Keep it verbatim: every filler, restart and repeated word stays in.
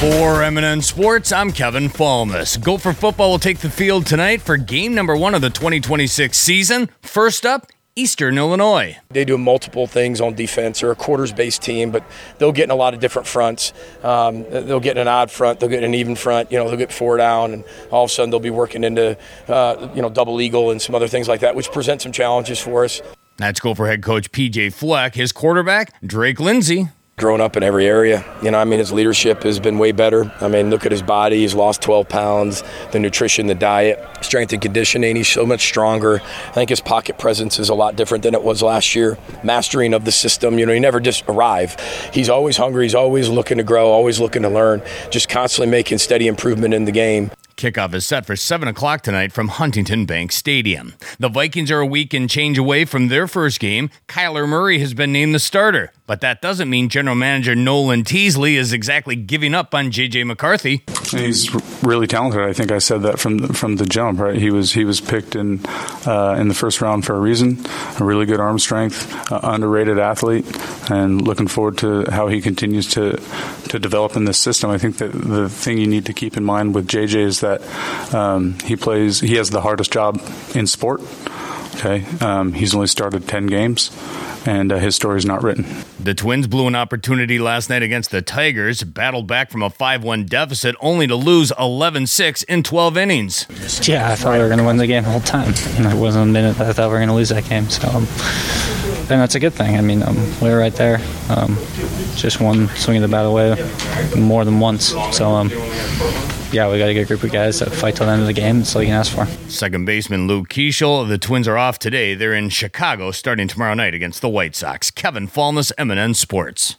For M and N Sports, I'm Kevin Falmus. Gopher football will take the field tonight for game number one of the twenty twenty-six season. First up, Eastern Illinois. They do multiple things on defense. They're a quarters-based team, but they'll get in a lot of different fronts. Um, they'll get in an odd front. They'll get in an even front. You know, they'll get four down, and all of a sudden they'll be working into, uh, you know, double eagle and some other things like that, which present some challenges for us. That's Gopher head coach P J Fleck. His quarterback, Drake Lindsay. Grown up in every area. You know, I mean, his leadership has been way better. I mean, look at his body. He's lost twelve pounds, the nutrition, the diet, strength and conditioning. He's so much stronger. I think his pocket presence is a lot different than it was last year. Mastering of the system, you know, he never just arrive. He's always hungry. He's always looking to grow, always looking to learn, just constantly making steady improvement in the game. Kickoff is set for seven o'clock tonight from Huntington Bank Stadium. The Vikings are a week and change away from their first game. Kyler Murray has been named the starter, but that doesn't mean general manager Nolan Teasley is exactly giving up on J J McCarthy. He's really talented. I think I said that from the, from the jump, right? He was he was picked in uh, in the first round for a reason. A really good arm strength, uh, underrated athlete, and looking forward to how he continues to to develop in this system. I think that the thing you need to keep in mind with J J is that um, he plays. He has the hardest job in sport. Okay, um, he's only started ten games, and uh, his story is not written. The Twins blew an opportunity last night against the Tigers, battled back from a five one deficit, only to lose eleven six in twelve innings. Yeah, I thought we were going to win the game the whole time. And it wasn't a minute that I thought we were going to lose that game. So, um, and that's a good thing. I mean, um, we were right there. Um, just one swing of the bat away more than once. So, um, yeah, we got a good group of guys that fight till the end of the game. That's all you can ask for. Second baseman Luke Keeschel. The Twins are off today. They're in Chicago starting tomorrow night against the White Sox. Kevin Falmus, M and N Sports.